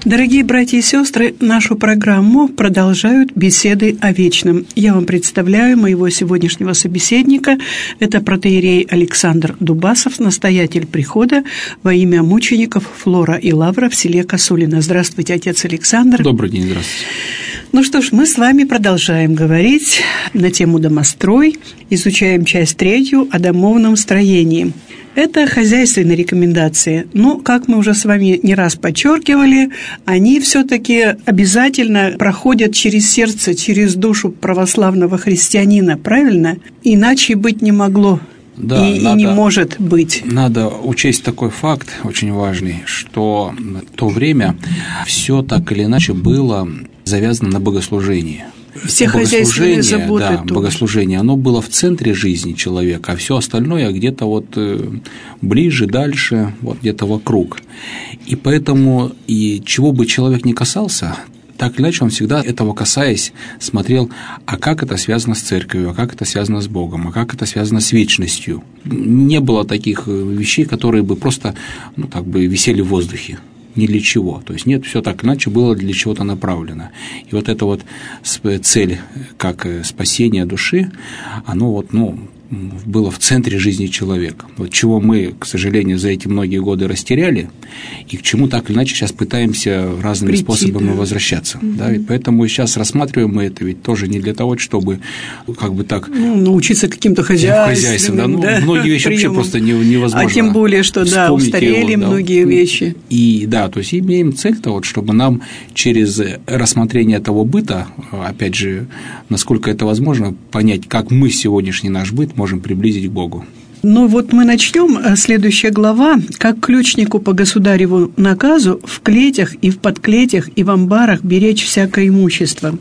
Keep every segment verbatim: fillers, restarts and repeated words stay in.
Дорогие братья и сестры, нашу программу продолжают беседы о вечном. Я вам представляю моего сегодняшнего собеседника. Это протоиерей Александр Дубасов, настоятель прихода во имя мучеников Флора и Лавра в селе Косулино. Здравствуйте, отец Александр. Добрый день, здравствуйте. Ну что ж, мы с вами продолжаем говорить на тему «Домострой». Изучаем часть третью о домовном строении. Это хозяйственные рекомендации. Но, как мы уже с вами не раз подчеркивали, они все-таки обязательно проходят через сердце, через душу православного христианина, правильно? Иначе быть не могло. Да, и, надо, и не может быть. Надо учесть такой факт, очень важный, что в то время все так или иначе было завязано на богослужении. Все хозяйственные заботы. Да, тоже. Богослужение, оно было в центре жизни человека, а все остальное где-то вот ближе, дальше, вот где-то вокруг. И поэтому, и чего бы человек ни касался, так или иначе он всегда, этого касаясь, смотрел, а как это связано с церковью, а как это связано с Богом, а как это связано с вечностью. Не было таких вещей, которые бы просто, ну, так бы висели в воздухе. Ни для чего. То есть нет, все так иначе было для чего-то направлено. И вот эта вот цель, как спасение души, оно вот, ну, было в центре жизни человека. Вот чего мы, к сожалению, за эти многие годы растеряли, и к чему так или иначе сейчас пытаемся разными Прийти, способами да. возвращаться. Угу. Да? И поэтому сейчас рассматриваем мы это ведь тоже не для того, чтобы как бы так… Ну, научиться каким-то хозяйствам. Да, ну, да, многие вещи приемам. Вообще просто невозможно. А тем более, что да, устарели его, да. многие вещи. И да, то есть имеем цель-то, вот, чтобы нам через рассмотрение этого быта, опять же, насколько это возможно, понять, как мы сегодняшний наш быт можем приблизить к Богу. Ну вот мы начнем. Следующая глава. Как ключнику по государеву наказу в клетях и в подклетях и в амбарах беречь всякое имущество.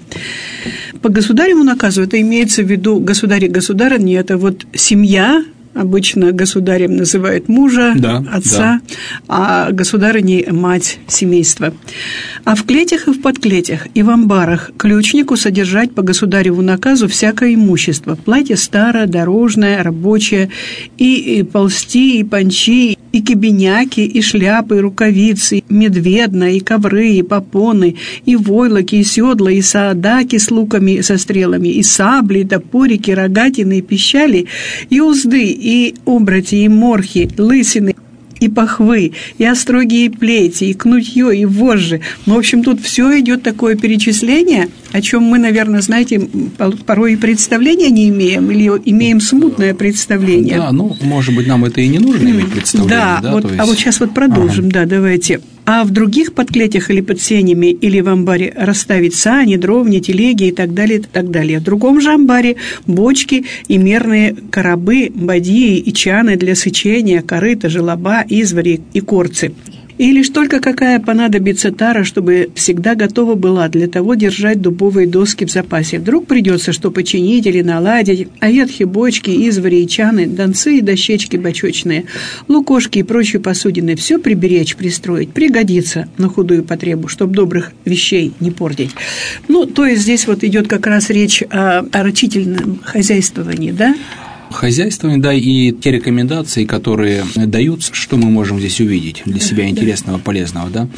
По государеву наказу это имеется в виду государь и государыни, это вот семья. Обычно государем называют мужа, да, отца, да. а государыней – мать семейства. А в клетях и в подклетях, и в амбарах ключнику содержать по государеву наказу всякое имущество. Платье старое, дорожное, рабочее, и, и полсти, и панчи, и кибеняки, и шляпы, и рукавицы, и медведна, и ковры, и попоны, и войлоки, и седла, и саадаки с луками и со стрелами, и сабли, и топорики, и рогатины, и пищали, и узды, и обрати, и морхи, лысины, и пахвы, и остроги, и плети, и кнутье, и вожжи. Ну, в общем, тут все идет такое перечисление, о чем мы, наверное, знаете, порой и представления не имеем, или имеем смутное представление. Да, ну, может быть, нам это и не нужно иметь представление. Да, да вот, то есть... а вот сейчас вот продолжим, ага. да, давайте. А в других подклетях или под сенями, или в амбаре расставить сани, дровни, телеги и так далее, и так далее. В другом же амбаре бочки и мерные коробы, бадьи и чаны для сычения, корыта, желоба, извари и корцы. И лишь только какая понадобится тара, чтобы всегда готова была для того держать дубовые доски в запасе. Вдруг придется что починить или наладить, а ветхи, бочки, извари и чаны, донцы и дощечки бочочные, лукошки и прочие посудины все приберечь, пристроить, пригодится на худую потребу, чтобы добрых вещей не портить. Ну, то есть здесь вот идет как раз речь о, о рачительном хозяйствовании, да? Хозяйствование, да, и те рекомендации, которые даются, что мы можем здесь увидеть для себя интересного, полезного, да,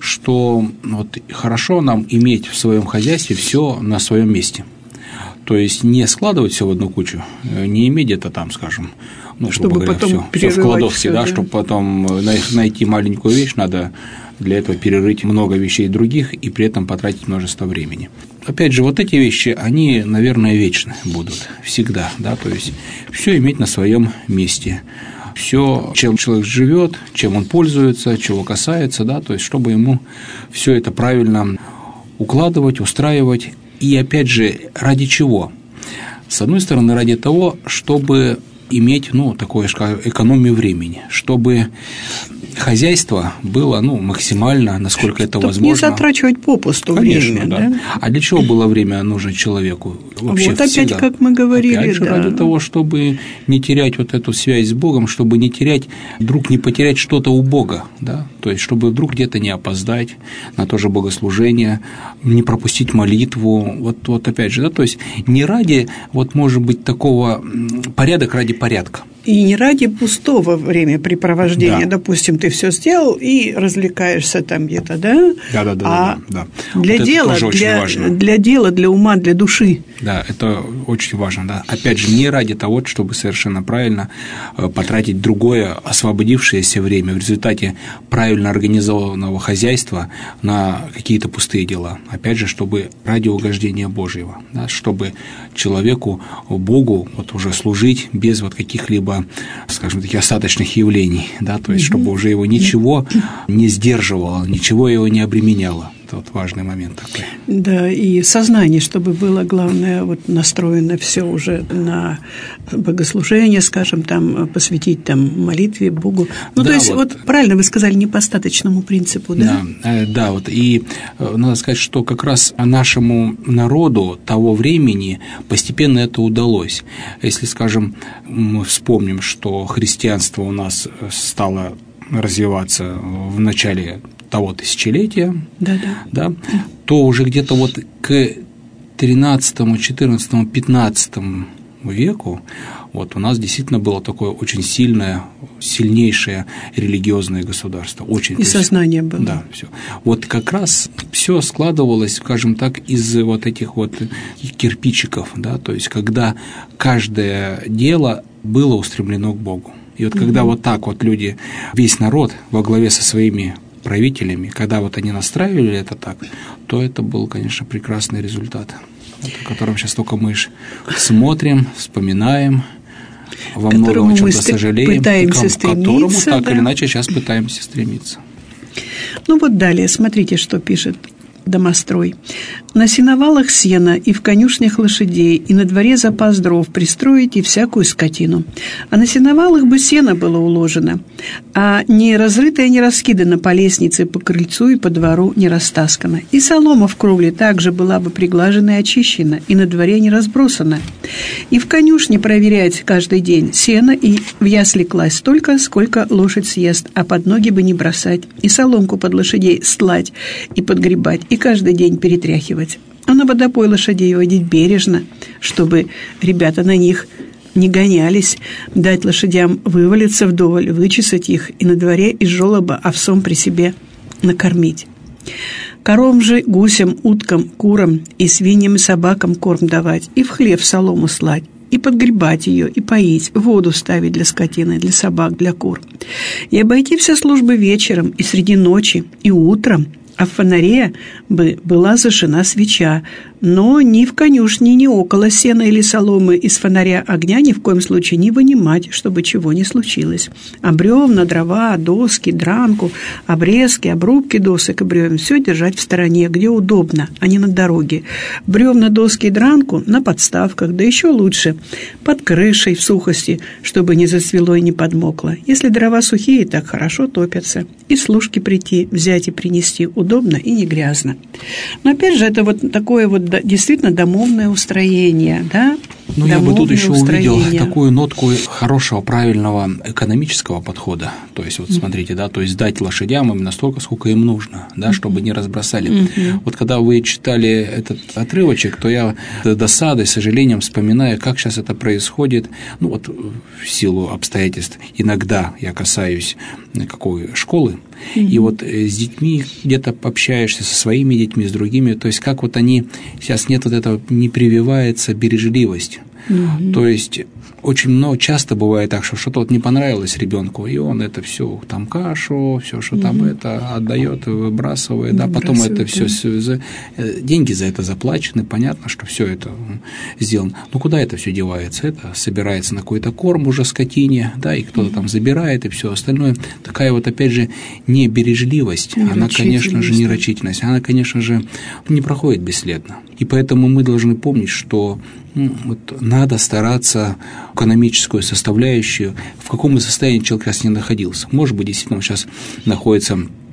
что вот хорошо нам иметь в своем хозяйстве все на своем месте. То есть не складывать все в одну кучу, не иметь где-то там, скажем, ну, чтобы говоря, потом все, все в кладовке, всё, да, да, чтобы потом найти маленькую вещь, надо для этого перерыть много вещей других и при этом потратить множество времени. Опять же, вот эти вещи, они, наверное, вечны будут всегда, да, то есть все иметь на своем месте. Все, чем человек живет, чем он пользуется, чего касается, да, то есть чтобы ему все это правильно укладывать, устраивать. И опять же, ради чего? С одной стороны, ради того, чтобы иметь, ну, такое экономию времени, чтобы хозяйство было, ну, максимально, насколько это Чтобы возможно. не затрачивать попусту Конечно, время, да. да? А для чего было время нужно человеку? Вообще вот опять, всегда. как мы говорили, опять же, да. ради того, чтобы не терять вот эту связь с Богом, чтобы не терять, вдруг не потерять что-то у Бога, да? то есть чтобы вдруг где-то не опоздать на то же богослужение, не пропустить молитву, вот, вот опять же, да, то есть не ради, вот может быть, такого порядок ради порядка. И не ради пустого времяпрепровождения, да. Допустим, ты все сделал и развлекаешься там где-то, да? Да, да, да. А да, да. Для вот дела, для, для дела, для ума, для души. Да, это очень важно, да. Опять же, не ради того, чтобы совершенно правильно потратить другое освободившееся время в результате правильно организованного хозяйства на какие-то пустые дела. Опять же, чтобы ради угождения Божьего, да, чтобы человеку, Богу вот уже служить без вот каких-либо, скажем, таких остаточных явлений, да, то есть чтобы уже его ничего не сдерживало, ничего его не обременяло. Это вот важный момент такой. Да, и сознание, чтобы было, главное, вот настроено все уже на богослужение, скажем, там, посвятить там молитве Богу. Ну, да, то есть, вот, вот правильно вы сказали, не по остаточному принципу, да? Да, да, вот, и надо сказать, что как раз нашему народу того времени постепенно это удалось. Если, скажем, мы вспомним, что христианство у нас стало развиваться в начале того тысячелетия, да, да. Да, то уже где-то вот к тринадцатому, четырнадцатому, пятнадцатому веку вот у нас действительно было такое очень сильное, сильнейшее религиозное государство. Очень, и сознание было. Да, все. Вот как раз все складывалось, скажем так, из вот этих вот кирпичиков, да, то есть когда каждое дело было устремлено к Богу. И вот когда угу. вот так вот люди, весь народ во главе со своими правителями, когда вот они настраивали это так, то это был, конечно, прекрасный результат, о котором сейчас только мы смотрим, вспоминаем, во многом о чем-то сожалеем, пытаемся к которому так да. или иначе сейчас пытаемся стремиться. Ну вот далее, смотрите, что пишет Домострой. На сеновалах сена и в конюшнях лошадей, и на дворе запас дров пристроить и всякую скотину. А на сеновалах бы сено было уложено, а не разрытое, не раскидано по лестнице, по крыльцу и по двору не растаскано. И солома в кровле также была бы приглажена и очищена, и на дворе не разбросана. И в конюшне проверять каждый день сено, и в ясли класть столько, сколько лошадь съест, а под ноги бы не бросать, и соломку под лошадей стлать и подгребать, и каждый день перетряхивать. А на водопой лошадей водить бережно, чтобы ребята на них не гонялись, дать лошадям вывалиться вдоволь, вычесать их и на дворе из жолоба овсом при себе накормить. Коровам же, гусям, уткам, курам и свиньям и собакам корм давать, и в хлев солому слать, и подгребать ее, и поить, воду ставить для скотины, для собак, для кур. И обойти все службы вечером, и среди ночи, и утром, а в фонаре бы была зажжена свеча, но ни в конюшне, ни около сена или соломы из фонаря огня ни в коем случае не вынимать, чтобы чего не случилось. А бревна, дрова, доски, дранку, обрезки, обрубки досок и бревен все держать в стороне, где удобно, а не на дороге. Бревна, доски и дранку на подставках, да еще лучше под крышей в сухости, чтобы не зацвело и не подмокло. Если дрова сухие, так хорошо топятся. И служки прийти, взять и принести удобно и не грязно. Но опять же, это вот такое вот действительно домовное устроение, да? Ну, я бы тут еще устроение. увидел такую нотку хорошего, правильного экономического подхода. То есть, вот смотрите, да, то есть дать лошадям именно столько, сколько им нужно, да, чтобы не разбросали. Mm-hmm. Вот когда вы читали этот отрывочек, то я с досадой, с сожалением вспоминаю, как сейчас это происходит. Ну, вот в силу обстоятельств иногда я касаюсь какой школы, mm-hmm. и вот с детьми где-то общаешься, со своими детьми, с другими, то есть как вот они, сейчас нет вот этого, не прививается бережливость. Mm-hmm. То есть очень много, часто бывает так, что что-то вот не понравилось ребенку, и он это все там кашу, все, что mm-hmm. там это отдает, выбрасывает, да, потом это все, да. деньги за это заплачены, понятно, что все это сделано. Но куда это все девается? Это собирается на какой-то корм уже скотине, да, и кто-то mm-hmm. там забирает и все остальное. Такая вот, опять же, небережливость, она, конечно же, нерачительность, она, конечно же, не проходит бесследно. И поэтому мы должны помнить, что ну, вот надо стараться экономическую составляющую, в каком бы состоянии человек раз не находился. Может быть, действительно, он сейчас находится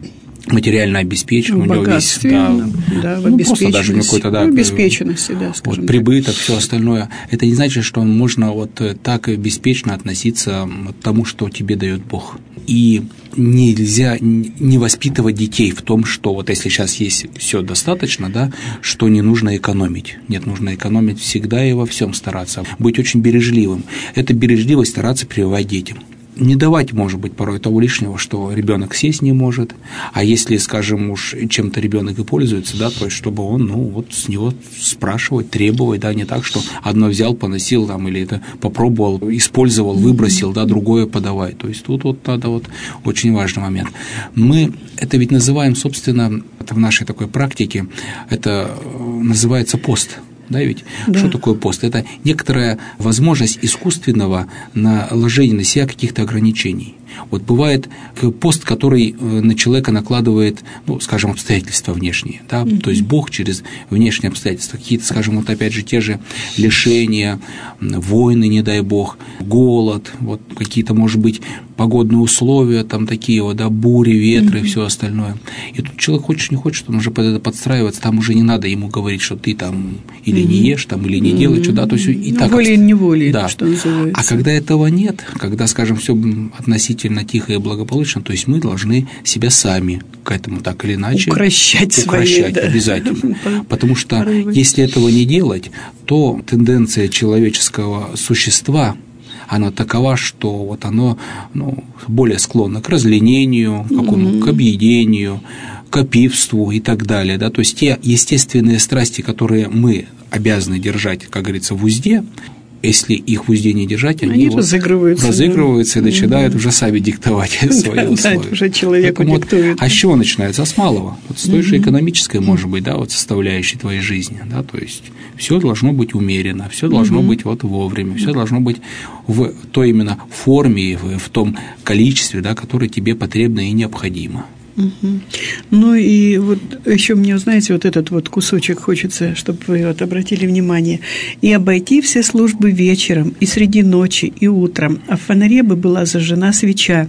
материально обеспечен, в у него весь, да, да, в ну, просто даже какой-то, да, в обеспеченности, да, скажем вот, прибыток, все остальное. Это не значит, что можно вот так беспечно относиться к тому, что тебе дает Бог. И нельзя не воспитывать детей в том, что вот если сейчас есть все достаточно, да, что не нужно экономить. Нет, нужно экономить всегда и во всем стараться, быть очень бережливым. Эта бережливость стараться прививать детям. Не давать, может быть, порой того лишнего, что ребенок сесть не может, а если, скажем, уж чем-то ребенок и пользуется, да, то есть чтобы он, ну, вот с него спрашивать, требовать, да, не так, что одно взял, поносил там, или это попробовал, использовал, выбросил, да, другое подавай. То есть тут вот надо вот очень важный момент. Мы это ведь называем, собственно, это в нашей такой практике, это называется пост. Да, ведь да. Что такое пост? Это некоторая возможность искусственного наложения на себя каких-то ограничений. Вот бывает пост, который на человека накладывает, ну, скажем, обстоятельства внешние, да, mm-hmm. то есть Бог через внешние обстоятельства, какие-то, скажем, вот опять же те же лишения, войны, не дай Бог, голод, вот какие-то, может быть, погодные условия, там такие вот, да, бури, ветры mm-hmm. и все остальное. И тут человек хочет, не хочет, он уже под это подстраивается, там уже не надо ему говорить, что ты там или mm-hmm. не ешь, там, или не mm-hmm. делаешь, да, то есть и ну, так. Волей-неволей, да. Что называется. А когда этого нет, когда, скажем, все относительно тихо и благополучно, то есть мы должны себя сами к этому так или иначе укращать, укращать свои, да. обязательно. Потому что если этого не делать, то тенденция человеческого существа, она такова, что вот оно, ну, более склонно к разленению, к, какому, к объедению, к опивству и так далее. Да? То есть те естественные страсти, которые мы обязаны держать, как говорится, в узде, если их в узде не держать, они, они вот разыгрываются, разыгрываются да. и начинают mm-hmm. уже сами диктовать свои да, условия. Да, уже человеку вот, диктует. А с чего начинается? А с малого. Вот с той mm-hmm. же экономической, может быть, да, вот составляющей твоей жизни. Да, то есть все должно быть умеренно, все должно mm-hmm. быть вот вовремя, все должно быть в той именно форме, в, в том количестве, да, которое тебе потребно и необходимо. Угу. Ну и вот еще мне, знаете, вот этот вот кусочек хочется, чтобы вы вот обратили внимание. И обойти все службы вечером, и среди ночи, и утром, а в фонаре бы была зажжена свеча.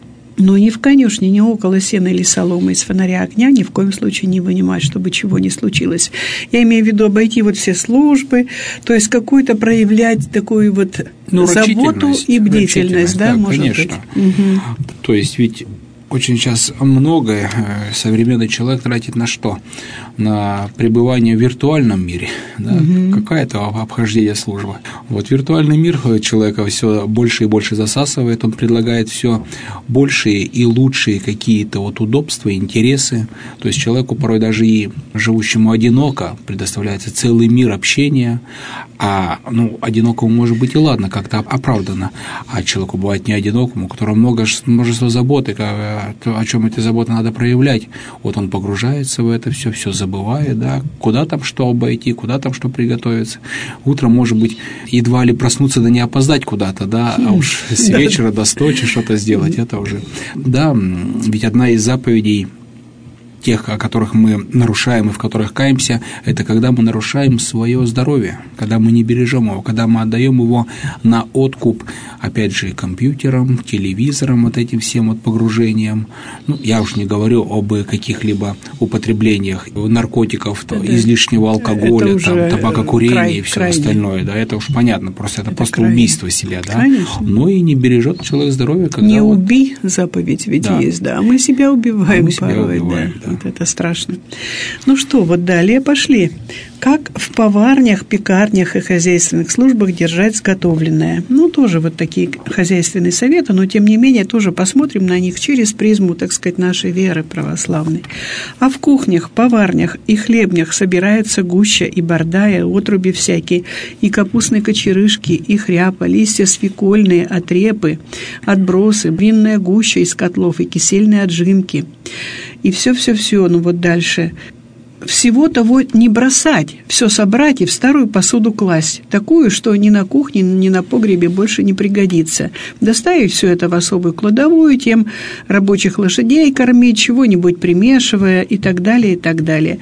Но ни в конюшне, ни около сена или соломы из фонаря огня ни в коем случае не вынимать, чтобы чего не случилось. Я имею в виду обойти вот все службы, то есть какую-то проявлять такую вот ну, заботу и бдительность, да, да, может конечно. Быть. Угу. То есть ведь очень сейчас многое современный человек тратит на что? На пребывание в виртуальном мире, да? Угу. Какая-то обхождение службы. Вот виртуальный мир человека все больше и больше засасывает, он предлагает все большие и лучшие какие-то вот удобства, интересы. То есть человеку порой даже и живущему одиноко предоставляется целый мир общения, а ну, одинокому может быть и ладно, как-то оправдано, а человеку бывает не одинокому, у которого много, множество заботы, о чем эти заботы надо проявлять. Вот он погружается в это все, все забывает, да, куда там что обойти, куда там что приготовиться. Утром, может быть, едва ли проснуться, да не опоздать куда-то, да, а уж с вечера до сточи что-то сделать, это уже. Да, ведь одна из заповедей тех, о которых мы нарушаем и в которых каемся, это когда мы нарушаем свое здоровье, когда мы не бережем его, когда мы отдаем его на откуп, опять же, компьютерам, телевизорам, вот этим всем вот погружением. Ну, я уж не говорю об каких-либо употреблениях наркотиков, да, излишнего алкоголя, там, табакокурения край, и все крайне. Остальное. Да, это уж понятно, просто это, это просто крайне. Убийство себя, да. Конечно. Но и не бережет человек здоровье, когда не вот... убий, заповедь ведь да. есть, да, а мы себя убиваем, а мы себя порой, убиваем, да. да. Вот это страшно. Ну что, вот далее пошли. Как в поварнях, пекарнях и хозяйственных службах держать сготовленное? Ну, тоже вот такие хозяйственные советы, но, тем не менее, тоже посмотрим на них через призму, так сказать, нашей веры православной. А в кухнях, поварнях и хлебнях собирается гуща и бордая, отруби всякие, и капустные кочерышки, и хряпа, листья свекольные, отрепы, отбросы, винная гуща из котлов и кисельные отжимки. И все-все-все, ну вот дальше. Всего того не бросать, все собрать и в старую посуду класть, такую, что ни на кухне, ни на погребе больше не пригодится. Доставить все это в особую кладовую, тем рабочих лошадей кормить, чего-нибудь примешивая и так далее, и так далее.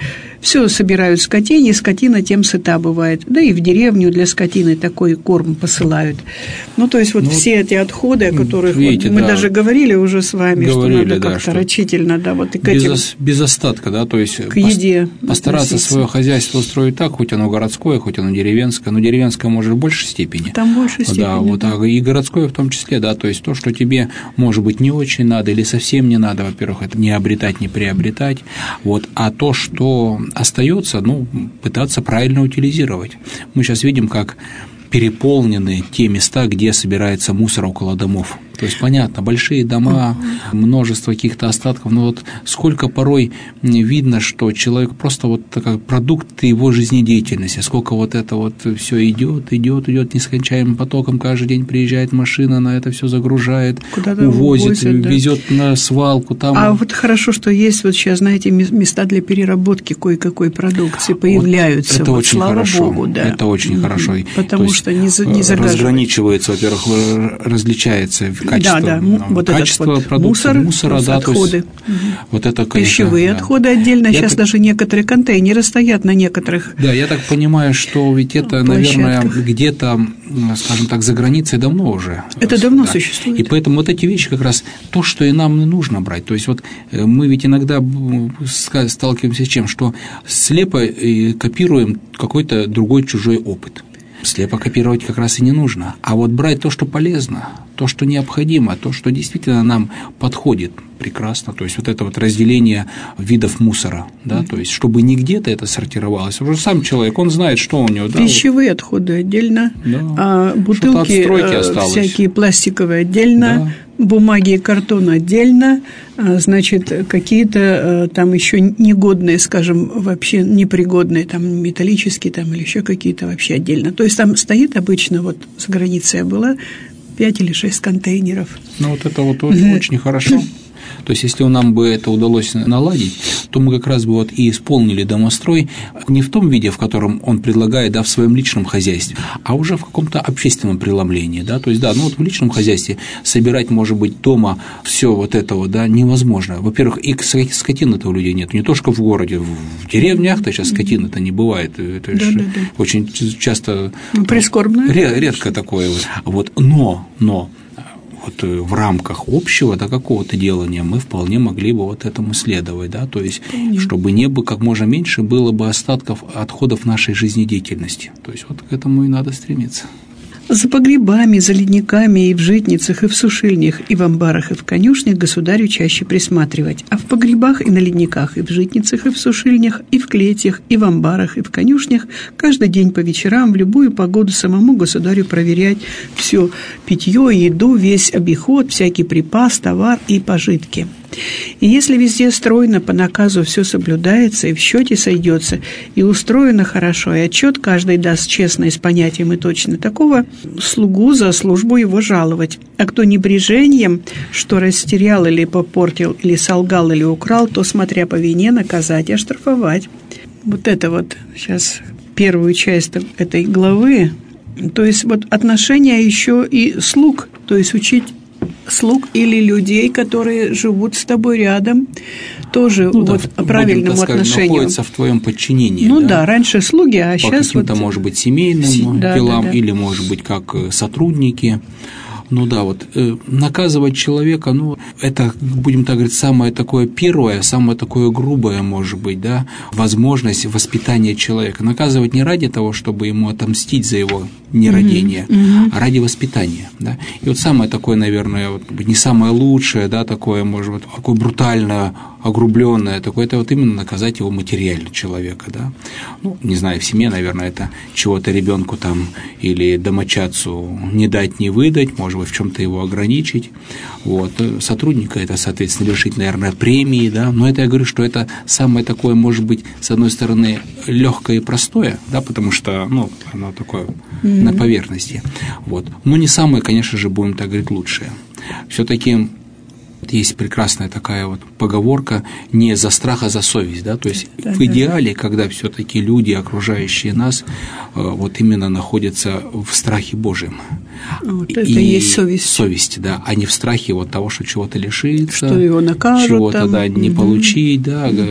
все собирают скотине, скотина тем сыта бывает. Да и в деревню для скотины такой корм посылают. Ну, то есть, вот ну, все эти отходы, о которых видите, вот, мы да, даже говорили уже с вами, говорили, что надо да, как-то рачительно, да, вот и к этим... Без, без остатка, да, то есть к еде постараться свое хозяйство устроить так, хоть оно городское, хоть оно деревенское, но деревенское может в большей степени. Там в большей степени. Да, вот, а и городское в том числе, да, то есть то, что тебе, может быть, не очень надо или совсем не надо, во-первых, это не обретать, не приобретать, вот, а то, что остается, ну, пытаться правильно утилизировать. Мы сейчас видим, как переполнены те места, где собирается мусор около домов. То есть, понятно, большие дома, множество каких-то остатков, но вот сколько порой видно, что человек просто вот как продукт его жизнедеятельности, сколько вот это вот все идет, идет, идет нескончаемым потоком, каждый день приезжает машина, на это все загружает, куда-то увозит, увозят, да. везет на свалку. Там. А вот хорошо, что есть вот сейчас, знаете, места для переработки кое-какой продукции появляются. Вот это вот, очень слава хорошо. Богу, да. Это очень mm-hmm. хорошо. Потому что не, за, не загаживает. Разграничивается, во-первых, различается качество, да, да. Вот качество вот продукции, мусор, мусора, да, отходы. Угу. Вот это, конечно, пищевые да. отходы отдельно. Я Сейчас так... даже некоторые контейнеры стоят на некоторых. Да, я так понимаю, что ведь это, площадках. Наверное, где-то, скажем так, за границей давно уже. Это давно да. существует. И поэтому вот эти вещи как раз то, что и нам не нужно брать. То есть вот мы ведь иногда сталкиваемся с чем, что слепо копируем какой-то другой чужой опыт. Слепо копировать как раз и не нужно, а вот брать то, что полезно, то, что необходимо, то, что действительно нам подходит прекрасно, то есть вот это вот разделение видов мусора, да, mm-hmm. то есть чтобы не где-то это сортировалось, уже сам человек, он знает, что у него. Пищевые да, отходы отдельно, да. а бутылки всякие пластиковые отдельно, да. бумаги и картон отдельно, значит, какие-то там еще негодные, скажем, вообще непригодные, там металлические там или еще какие-то вообще отдельно. То есть там стоит обычно, вот с границей я была, пять или шесть контейнеров. Ну, вот это вот очень, очень хорошо. То есть, если нам бы это удалось наладить, то мы как раз бы вот и исполнили домострой не в том виде, в котором он предлагает, да, в своем личном хозяйстве, а уже в каком-то общественном преломлении, да, то есть, да, ну вот в личном хозяйстве собирать, может быть, дома все вот этого, да, невозможно. Во-первых, и скотины-то у людей нет, не то что в городе, в деревнях-то сейчас скотины-то не бывает, это да, да, да. очень часто прискорбно, редко такое вот, вот, но, но вот в рамках общего до какого-то делания мы вполне могли бы вот этому следовать, да, то есть, mm-hmm. чтобы не было, как можно меньше было бы остатков, отходов нашей жизнедеятельности, то есть, вот к этому и надо стремиться. За погребами, за ледниками и в житницах, и в сушильнях, и в амбарах, и в конюшнях государю чаще присматривать, а в погребах и на ледниках, и в житницах, и в сушильнях, и в клетях, и в амбарах, и в конюшнях каждый день по вечерам в любую погоду самому государю проверять все питье, еду, весь обиход, всякий припас, товар и пожитки. И если везде стройно по наказу все соблюдается, и в счете сойдется, и устроено хорошо, и отчет каждый даст честно и с понятием и точно, такого слугу за службу его жаловать. А кто небрежением, что растерял или попортил, или солгал, или украл, то, смотря по вине, наказать и оштрафовать. Вот это вот сейчас первую часть этой главы, то есть вот отношения еще и слуг, то есть учить слуг или людей, которые живут с тобой рядом, тоже ну, вот да, правильному будем, отношению. Находятся в твоем подчинении. Ну да, да раньше слуги, а по сейчас каким-то, вот... может быть, семейным Си... делам, да, да, да. или, может быть, как сотрудники. Ну да, вот э, наказывать человека, ну, это, будем так говорить, самое такое первое, самое такое грубое, может быть, да, возможность воспитания человека. Наказывать не ради того, чтобы ему отомстить за его нерадение, mm-hmm. а ради воспитания, да. И вот самое такое, наверное, вот, не самое лучшее, да, такое, может быть, такое брутальное, огрубленное, такое, это вот именно наказать его материально человека, да. Ну, не знаю, в семье, наверное, это чего-то ребенку там или домочадцу не дать, не выдать, может быть, в чем-то его ограничить. Вот. Сотрудника это, соответственно, лишить, наверное, премии, да. Но это я говорю, что это самое такое, может быть, с одной стороны, легкое и простое, да, потому что, ну, оно такое mm-hmm. на поверхности. Вот. Но не самое, конечно же, будем так говорить, лучшее. Все-таки есть прекрасная такая вот поговорка: не за страх, а за совесть, да, то есть да, в идеале, да. когда все-таки люди, окружающие нас, вот именно находятся в страхе Божьем. Вот это и есть совесть. Совесть, да, а не в страхе вот того, что чего-то лишиться, что его накажут, чего-то там. да, не угу. получить, да, угу.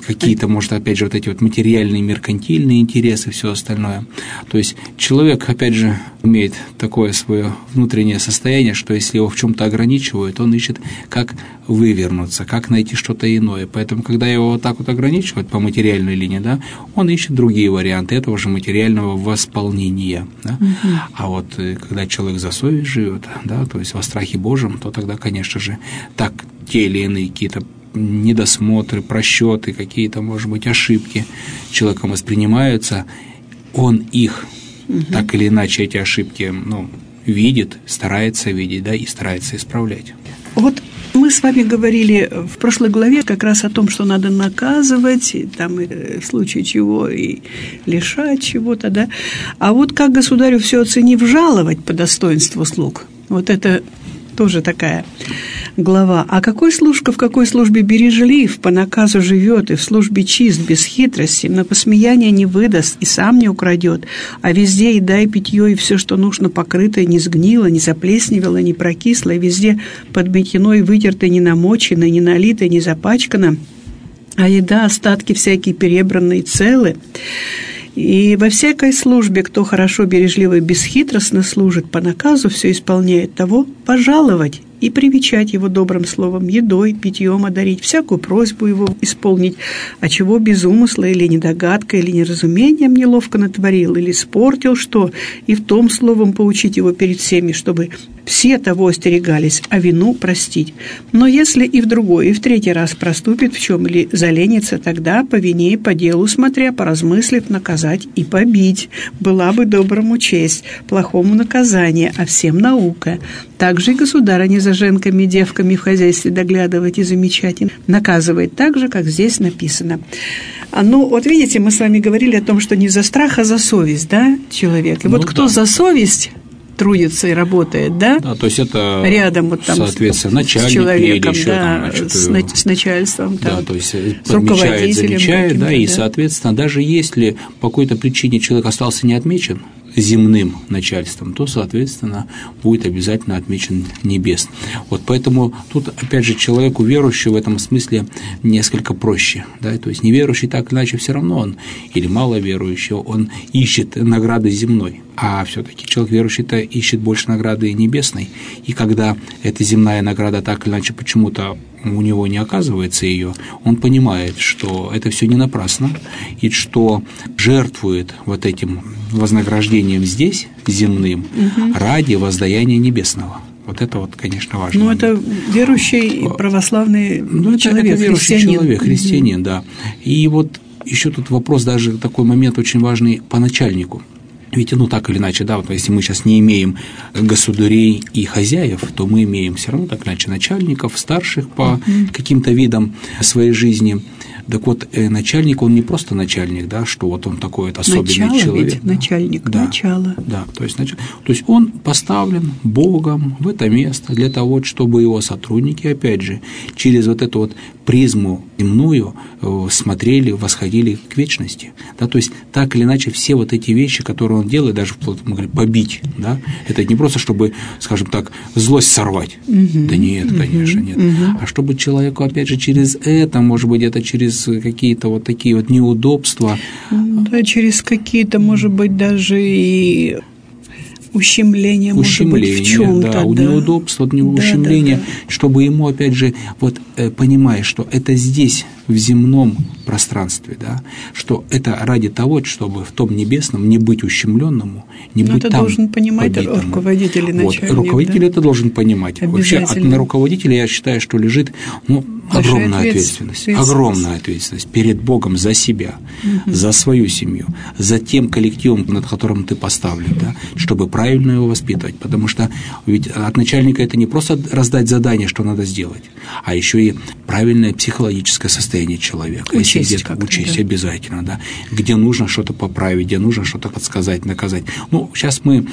какие-то, может, опять же, вот эти вот материальные, меркантильные интересы, все остальное. То есть человек, опять же, имеет такое свое внутреннее состояние, что если его в чем-то ограничивают, он ищет, как вывернуться, как найти что-то иное. Поэтому, когда его вот так вот ограничивают по материальной линии, да, он ищет другие варианты этого же материального восполнения. Да? Угу. А вот когда человек за совесть живет, да, то есть во страхе Божьем, то тогда, конечно же, так те или иные какие-то недосмотры, просчеты, какие-то, может быть, ошибки человеком воспринимаются, он их, угу. так или иначе, эти ошибки, ну, видит, старается видеть, да, и старается исправлять. Вот мы с вами говорили в прошлой главе как раз о том, что надо наказывать, и там и в случае чего и лишать чего-то, да. А вот как государю все оценив, жаловать по достоинству слуг, вот это тоже такая глава. А какой служка в какой службе бережлив, по наказу живет, и в службе чист, без хитрости, на посмеяние не выдаст и сам не украдет, а везде еда и питье, и все, что нужно, покрытое, не сгнило, не заплесневело, не прокисло, и везде подметено и вытерто, не намочено, не налито, не запачкано, а еда, остатки всякие перебранные целы. И во всякой службе, кто хорошо, бережливо и бесхитростно служит, по наказу все исполняет, того пожаловать и привечать его добрым словом, едой, питьем одарить, всякую просьбу его исполнить, а чего без умысла или недогадка, или неразумением неловко натворил, или спортил что, и в том словом поучить его перед всеми, чтобы все того остерегались, а вину простить. Но если и в другой, и в третий раз проступит в чем или заленится, тогда по вине и по делу смотря, поразмыслив, наказать и побить. Была бы доброму честь, плохому наказание, а всем наука. Также и государыня за женками, девками в хозяйстве доглядывать и замечать, наказывает так же, как здесь написано. А, ну, вот видите, мы с вами говорили о том, что не за страх, а за совесть, да, человек. И ну, вот кто да. за совесть трудится и работает, да? Да, то есть это рядом вот там соответственно, начальник с человеком, еще, да, там, значит, с, с начальством, да, там, то есть с подмечает, замечает, да, и, да. соответственно, даже если по какой-то причине человек остался не отмечен земным начальством, то, соответственно, будет обязательно отмечен небесным. Вот поэтому тут, опять же, человеку верующему в этом смысле несколько проще, да, то есть неверующий так или иначе все равно он, или маловерующий, он ищет награды земной, а все-таки человек верующий-то ищет больше награды небесной, и когда эта земная награда так или иначе почему-то у него не оказывается ее, он понимает, что это все не напрасно, и что жертвует вот этим вознаграждением здесь, земным, угу. ради воздаяния небесного. Вот это вот, конечно, важно. Ну, это верующий православный ну, человек, это верующий христианин. человек, христианин, угу. да. И вот еще тут вопрос, даже такой момент очень важный по начальнику. Ведь, ну, так или иначе, да, вот если мы сейчас не имеем государей и хозяев, то мы имеем все равно, так или иначе, начальников, старших по uh-huh. каким-то видам своей жизни. Так вот, начальник, он не просто начальник, да, что вот он такой вот особенный начало человек. Ведь, да. Начальник, да, начало. Да, то есть, то есть он поставлен Богом в это место для того, чтобы его сотрудники, опять же, через вот эту вот призму земную смотрели, восходили к вечности. Да, то есть, так или иначе, все вот эти вещи, которые он делает, даже мы говорим, побить, да, это не просто, чтобы, скажем так, злость сорвать. Угу. Да нет, конечно, нет. Угу. А чтобы человеку, опять же, через это, может быть, это через какие-то вот такие вот неудобства. Да, через какие-то, может быть, даже и ущемление, ущемление, может быть, в чем-то. Да, да, неудобство, да, ущемление, да, да. чтобы ему, опять же, вот понимая, что это здесь, в земном пространстве, да, что это ради того, чтобы в том небесном не быть ущемленному, не Но быть это там должен понимать побитому. Руководитель и начальник. Вот, руководитель да? это должен понимать. Вообще от, на руководителя, я считаю, что лежит ну, огромная ответственность, ответственность, огромная ответственность перед Богом за себя, угу. за свою семью, за тем коллективом, над которым ты поставлен, да, чтобы правильно его воспитывать, потому что ведь от начальника это не просто раздать задание, что надо сделать, а еще и правильное психологическое состояние человека. Учесть, если где-то учесть да. обязательно, да, где нужно что-то поправить, где нужно что-то подсказать, наказать. Ну, сейчас мы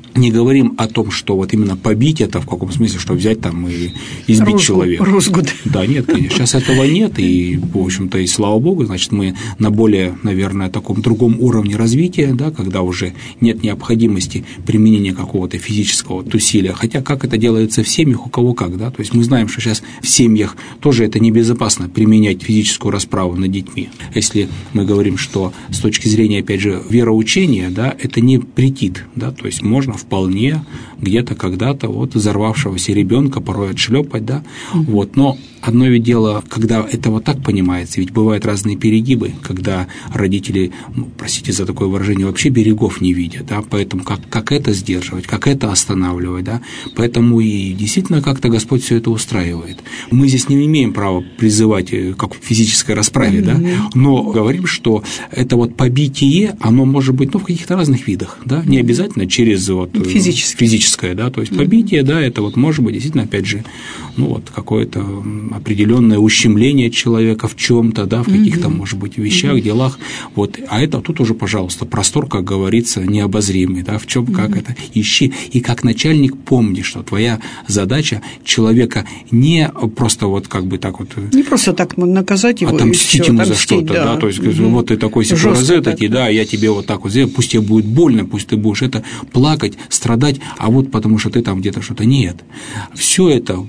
не говорим о том, что вот именно побить это в каком смысле, что взять там и избить Розгу, человека. Розгу, да. Да, нет, конечно, сейчас этого нет, и, в общем-то, и слава богу, значит, мы на более, наверное, таком другом уровне развития, да, когда уже нет необходимости применения какого-то физического вот усилия, хотя как это делается в семьях, у кого как, да, то есть мы знаем, что сейчас в семьях тоже это небезопасно применять физическую расправу над детьми. Если мы говорим, что с точки зрения, опять же, вероучения, да, это не претит, да, то есть можно вполне где-то когда-то вот взорвавшегося ребенка порой отшлепать, да, mm-hmm. вот, но одно ведь дело, когда это вот так понимается, ведь бывают разные перегибы, когда родители, ну, простите за такое выражение, вообще берегов не видят, да, поэтому как, как это сдерживать, как это останавливать, да, поэтому и действительно как-то Господь все это устраивает. Мы здесь не имеем права призывать как в физической расправе, mm-hmm. да, но говорим, что это вот побитие, оно может быть, ну, в каких-то разных видах, да, не обязательно через вот Физически. физическое, да, то есть побитие, mm-hmm. да, это вот может быть действительно, опять же, ну, вот какое-то определенное ущемление человека в чем-то, да, в каких-то, mm-hmm. может быть, вещах, mm-hmm. делах, вот, а это тут уже, пожалуйста, простор, как говорится, необозримый, да, в чем, mm-hmm. как это, ищи, и как начальник помни, что твоя задача человека не просто вот как бы так вот… Не просто так наказать его отомстить и всё, ему отомстить, за что-то, да, да, то есть, mm-hmm. вот ты такой сепаразетокий, да, я тебе вот так вот сделаю, пусть тебе будет больно, пусть ты будешь это плакать, страдать, а вот потому что ты там где-то что-то нет. Все это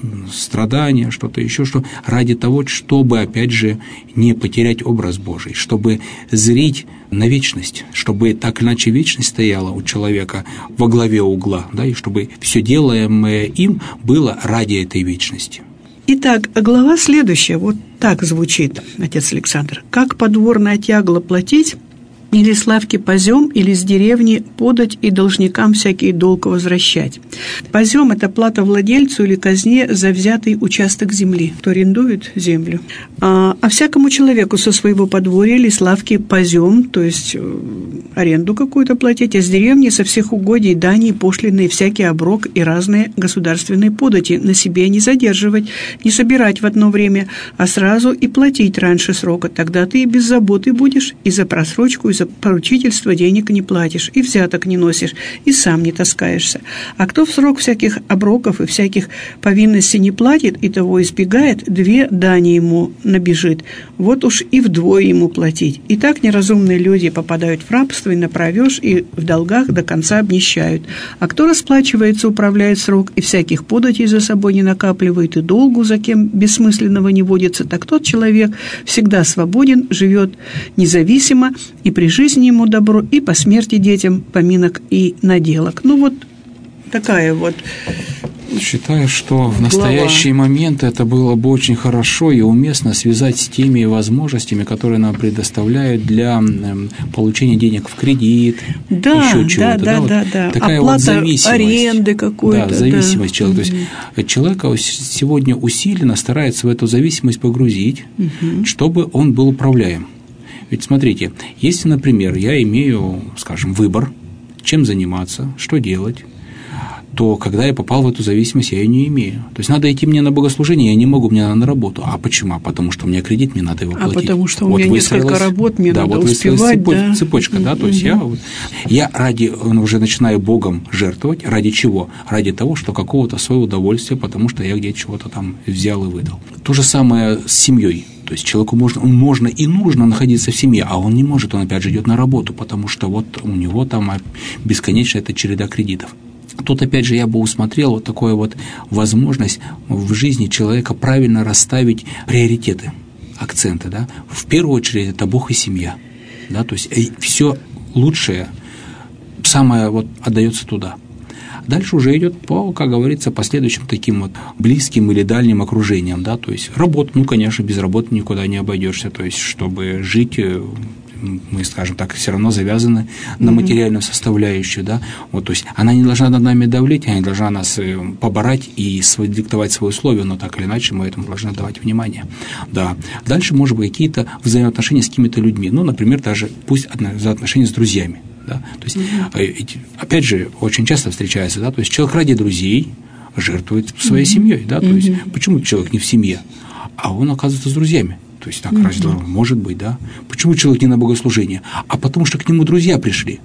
страдания, что-то еще, что ради того, чтобы, опять же, не потерять образ Божий, чтобы зрить на вечность, чтобы так иначе вечность стояла у человека во главе угла, да, и чтобы все делаемое им было ради этой вечности. Итак, глава следующая, вот так звучит, отец Александр. «Как подворное тягло платить, или с лавки позем, или с деревни подать и должникам всякий долг возвращать». Позем – это плата владельцу или казне за взятый участок земли, кто арендует землю. А, а всякому человеку со своего подворья или с лавки позем, то есть аренду какую-то платить, а с деревни со всех угодий, дани, пошлины, всякий оброк и разные государственные подати на себе не задерживать, не собирать в одно время, а сразу и платить раньше срока. Тогда ты и без заботы будешь, и за просрочку, и за поручительство денег не платишь, и взяток не носишь, и сам не таскаешься. А кто в срок всяких оброков и всяких повинностей не платит, и того избегает, две дани ему набежит. Вот уж и вдвое ему платить. И так неразумные люди попадают в рабство и направешь, и в долгах до конца обнищают. А кто расплачивается, управляет срок, и всяких податей за собой не накапливает, и долгу за кем бессмысленного не водится, так тот человек всегда свободен, живет независимо, и при жизни ему добро, и по смерти детям поминок и наделок. Ну вот такая вот. Считаю, что в настоящий глава. момент это было бы очень хорошо и уместно связать с теми возможностями, которые нам предоставляют для получения денег в кредит, да, еще чего-то. Да, да, да, вот да, да. Такая оплата вот зависимость. Аренды какой-то. Да, зависимость да. человека. Mm-hmm. То есть человека сегодня усиленно старается в эту зависимость погрузить, mm-hmm. чтобы он был управляем. Ведь смотрите, если, например, я имею, скажем, выбор, чем заниматься, что делать, то когда я попал в эту зависимость, я ее не имею. То есть надо идти мне на богослужение, я не могу, мне надо на работу. А почему? А потому что у меня кредит, мне надо его платить. А потому что у вот меня несколько работ, мне да, надо вот успевать. Цепоч, да? Цепочка, да, то есть я, я ради, уже начинаю Богом жертвовать, ради чего? Ради того, что какого-то своего удовольствия, потому что я где-то чего-то там взял и выдал. То же самое с семьей. То есть человеку можно, можно и нужно находиться в семье, а он не может, он опять же идет на работу, потому что вот у него там бесконечная эта череда кредитов. Тут, опять же, я бы усмотрел вот такую вот возможность в жизни человека правильно расставить приоритеты, акценты, да. В первую очередь это Бог и семья, да, то есть все лучшее, самое вот отдается туда. Дальше уже идет по, как говорится, последующим таким вот близким или дальним окружениям, да, то есть работа, ну, конечно, без работы никуда не обойдешься, то есть чтобы жить, мы, скажем так, все равно завязаны mm-hmm. на материальную составляющую, да, вот, то есть она не должна над нами давлеть, она не должна нас побороть и свой, диктовать свои условия, но так или иначе мы этому должны давать внимание, да. Дальше, может быть, какие-то взаимоотношения с какими-то людьми, ну, например, даже пусть взаимоотношения с друзьями. Да? То есть, mm-hmm. опять же, очень часто встречается, да, то есть человек ради друзей жертвует своей mm-hmm. семьей, да, то mm-hmm. есть почему человек не в семье, а он оказывается с друзьями, то есть так mm-hmm. разве может быть, да, почему человек не на богослужении, а потому что к нему друзья пришли,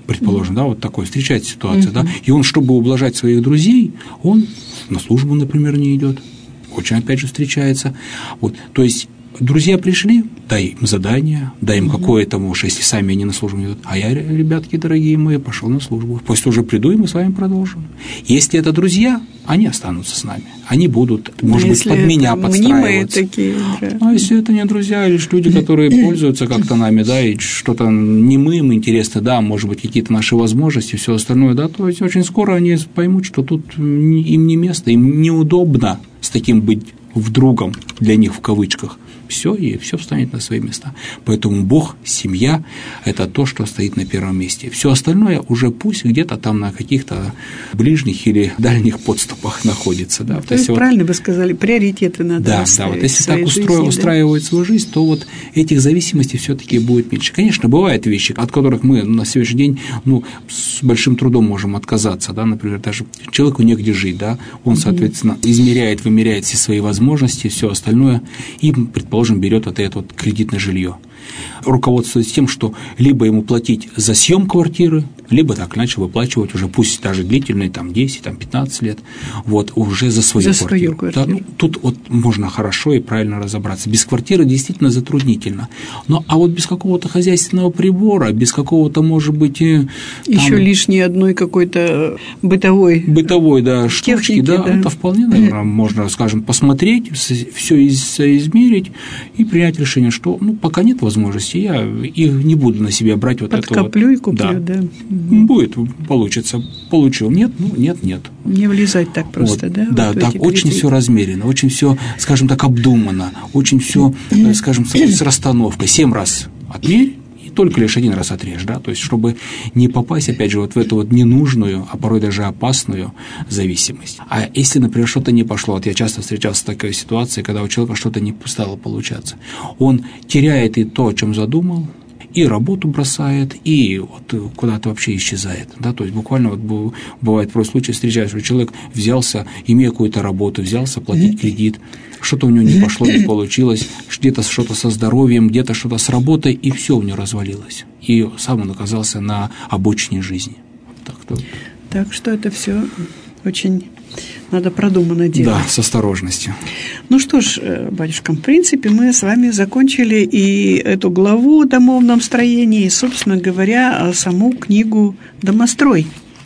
предположим, да, вот такой встречается ситуация, да, и он, чтобы ублажать своих друзей, он на службу, например, не идет, очень, опять же, встречается, вот, то есть друзья пришли, дай им задание, дай им какое-то, может, если сами они на службу не идут, а я, ребятки дорогие мои, пошел на службу, пусть уже приду, и мы с вами продолжим. Если это друзья, они останутся с нами, они будут, может быть, под меня подстраиваться. Такие, да. А если это не друзья, а лишь люди, которые пользуются как-то нами, да, и что-то не мы им интересно, да, может быть, какие-то наши возможности, все остальное, да, то есть очень скоро они поймут, что тут им не место, им неудобно с таким быть в другом для них в кавычках. Все, и все встанет на свои места. Поэтому Бог, семья – это то, что стоит на первом месте. Все остальное уже пусть где-то там на каких-то ближних или дальних подступах находится. Да? То, то есть, вот, правильно вы сказали, приоритеты надо да, расставить. Да, вот если так устро... жизни, устраивать да? свою жизнь, то вот этих зависимостей все-таки будет меньше. Конечно, бывают вещи, от которых мы на сегодняшний день ну, с большим трудом можем отказаться. Да? Например, даже человеку негде жить, да? Он, соответственно, измеряет, вымеряет все свои возможности, все остальное, и, предположим, берет вот это вот кредитное жилье. Руководствуясь тем, что либо ему платить за съем квартиры, либо так иначе выплачивать уже, пусть даже длительные, там, десять-пятнадцать лет, вот, уже за свою за квартиру. Свою квартиру. Да, ну, тут вот можно хорошо и правильно разобраться. Без квартиры действительно затруднительно. Но, а вот без какого-то хозяйственного прибора, без какого-то, может быть… Там, еще лишней одной какой-то бытовой… Бытовой, да, штучки, да, да, это вполне, наверное, можно, скажем, посмотреть, все измерить и принять решение, что, ну, пока нет возможности, я их не буду на себя брать вот это вот. Подкоплю и куплю, да. да. Будет, получится. Получил. Нет, ну, нет, нет. Не влезать так просто, вот. да? Да, вот так очень все размеренно, очень все, скажем так, обдуманно, очень все, скажем, с расстановкой. Семь раз отмерь, и только лишь один раз отрежь, да, то есть, чтобы не попасть, опять же, вот в эту вот ненужную, а порой даже опасную зависимость. А если, например, что-то не пошло, вот я часто встречался с такой ситуацией, когда у человека что-то не стало получаться, он теряет и то, о чем задумал, и работу бросает, и вот куда-то вообще исчезает. Да? То есть буквально вот бывает просто случай, встречаешь, что человек взялся, имея какую-то работу, взялся платить кредит, что-то у него не пошло, не получилось, где-то что-то со здоровьем, где-то что-то с работой, и все у него развалилось. И сам он оказался на обочине жизни. Так, то... так что это все очень надо продуманно делать. Да, с осторожностью. Ну что ж, батюшка, в принципе, мы с вами закончили и эту главу о домовном строении, и, собственно говоря, саму книгу «Домострой».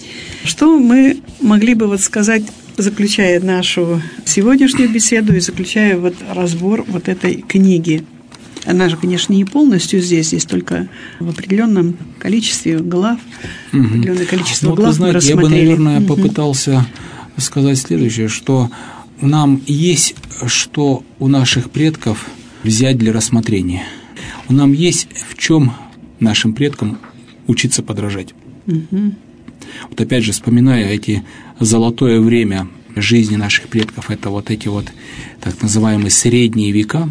Что мы могли бы вот сказать, заключая нашу сегодняшнюю беседу и заключая вот разбор вот этой книги? Она же, конечно, не полностью здесь, здесь только в определенном количестве глав, угу. определенное количество ну, глав вы знаете, мы рассмотрели. Я бы, наверное, угу. попытался сказать следующее, что нам есть что у наших предков взять для рассмотрения. Нам есть в чем нашим предкам учиться подражать. Угу. Вот опять же, вспоминая эти золотое время жизни наших предков, это вот эти вот так называемые средние века,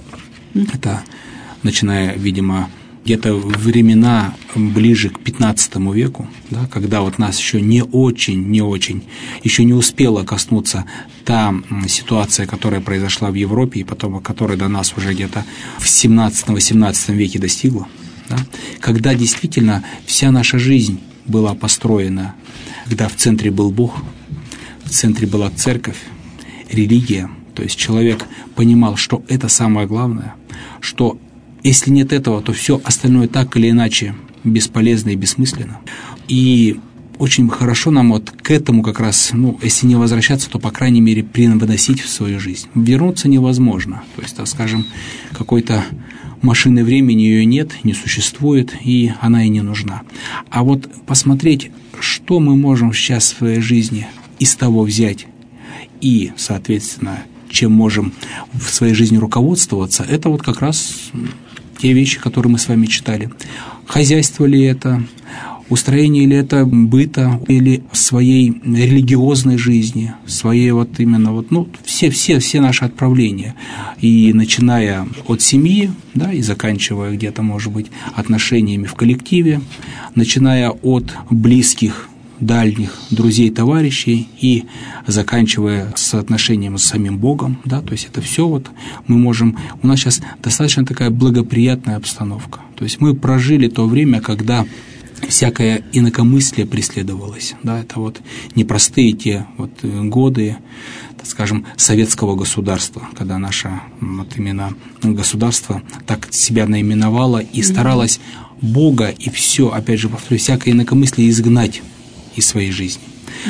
это начиная, видимо, где-то времена ближе к пятнадцатому веку, да, когда вот нас еще не очень, не очень, еще не успела коснуться та ситуация, которая произошла в Европе, и потом, которая до нас уже где-то в семнадцатом-восемнадцатом веке достигла, да, когда действительно вся наша жизнь была построена, когда в центре был Бог, в центре была церковь, религия, то есть человек понимал, что это самое главное, что если нет этого, то все остальное так или иначе бесполезно и бессмысленно. И очень хорошо нам вот к этому как раз, ну, если не возвращаться, то, по крайней мере, привносить в свою жизнь. Вернуться невозможно. То есть, так скажем, какой-то машины времени ее нет, не существует, и она и не нужна. А вот посмотреть, что мы можем сейчас в своей жизни из того взять и, соответственно, чем можем в своей жизни руководствоваться, это вот как раз те вещи, которые мы с вами читали. Хозяйство ли это, устроение ли это быта, или своей религиозной жизни, своей вот именно вот, ну, все, все, все наши отправления. И начиная от семьи, да, и заканчивая где-то, может быть, отношениями в коллективе, начиная от близких, дальних друзей, товарищей и заканчивая с отношением с самим Богом, да, то есть это все вот мы можем, у нас сейчас достаточно такая благоприятная обстановка, то есть мы прожили то время, когда всякое инакомыслие преследовалось. Да, это вот непростые те вот годы, так скажем, советского государства, когда наше вот именно государство так себя наименовало и старалось Бога и все, опять же, повторюсь, всякое инакомыслие изгнать из своей жизни.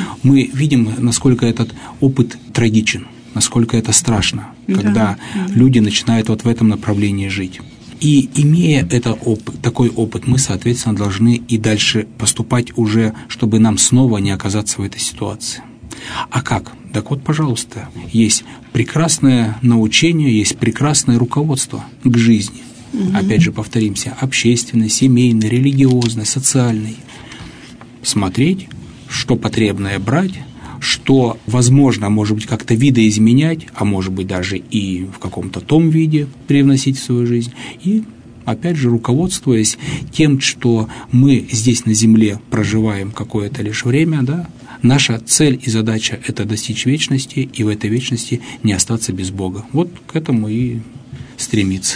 Мы видим, насколько этот опыт трагичен, насколько это страшно, когда да. люди начинают вот в этом направлении жить. И имея это опыт, такой опыт, мы, соответственно, должны и дальше поступать уже, чтобы нам снова не оказаться в этой ситуации. А как? Так вот, пожалуйста, есть прекрасное научение, есть прекрасное руководство к жизни. Угу. Опять же, повторимся, общественной, семейной, религиозной, социальной. Смотреть, что потребное брать, что, возможно, может быть, как-то видоизменять, а может быть, даже и в каком-то том виде привносить в свою жизнь. И, опять же, руководствуясь тем, что мы здесь на земле проживаем какое-то лишь время, да, наша цель и задача – это достичь вечности, и в этой вечности не остаться без Бога. Вот к этому и стремиться.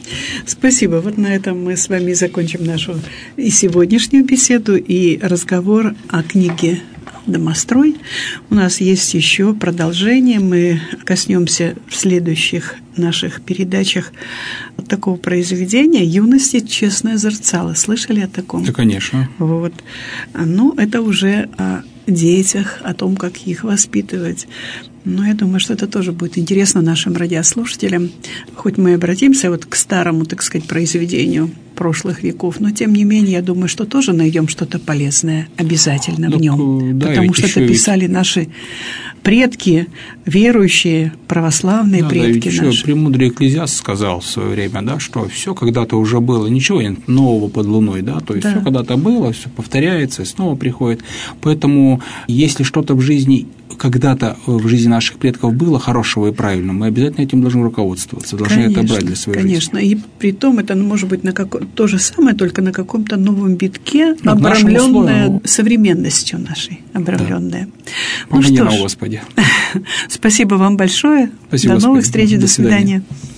Спасибо. Вот на этом мы с вами закончим нашу и сегодняшнюю беседу, и разговор о книге «Домострой». У нас есть еще продолжение. Мы коснемся в следующих наших передачах такого произведения «Юности честное зерцало». Слышали о таком? Да, конечно. Вот. Ну, это уже о детях, о том, как их воспитывать. Но я думаю, что это тоже будет интересно нашим радиослушателям. Хоть мы обратимся вот к старому, так сказать, произведению прошлых веков, но тем не менее, я думаю, что тоже найдем что-то полезное обязательно так, в нем. Да, потому что это писали ведь... наши предки, верующие, православные да, предки да, наши. Премудрый Экклезиаст сказал в свое время, да, что все когда-то уже было, ничего нет нового под луной, да, то есть да. все когда-то было, все повторяется и снова приходит. Поэтому, если что-то в жизни когда-то в жизни наших предков было хорошего и правильного, мы обязательно этим должны руководствоваться, должны конечно, это брать для своей конечно. жизни. Конечно, и при том это может быть на каком... то же самое, только на каком-то новом витке, да, обрамленное современностью нашей, обрамленное. Да. Ну что ж, Господи. Спасибо вам большое. Спасибо, до новых Господи. встреч, до, до свидания. свидания.